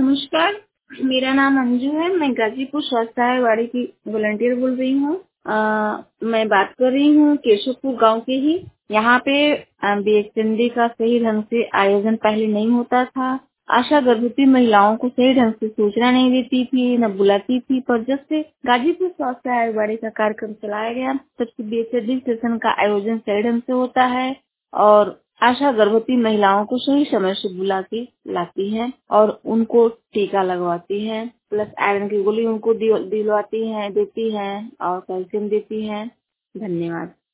नमस्कार, मेरा नाम अंजू है। मैं गाजीपुर स्वास्थ्यवाड़ी की वॉलंटियर बोल रही हूँ। मैं बात कर रही हूँ केशवपुर गांव की ही। यहाँ पे बीएचएनडी का सही ढंग से आयोजन पहले नहीं होता था। आशा गर्भवती महिलाओं को सही ढंग से सूचना नहीं देती थी, न बुलाती थी। पर जब से गाजीपुर स्वास्थ्यवाड़ी का कार्यक्रम चलाया गया, तब से बीएचएनडी सेशन का आयोजन सही ढंग से होता है और आशा गर्भवती महिलाओं को सही समय से बुला के लाती है और उनको टीका लगवाती है, प्लस आयरन की गोली उनको दिलवाती है, देती है और कैल्शियम देती है। धन्यवाद।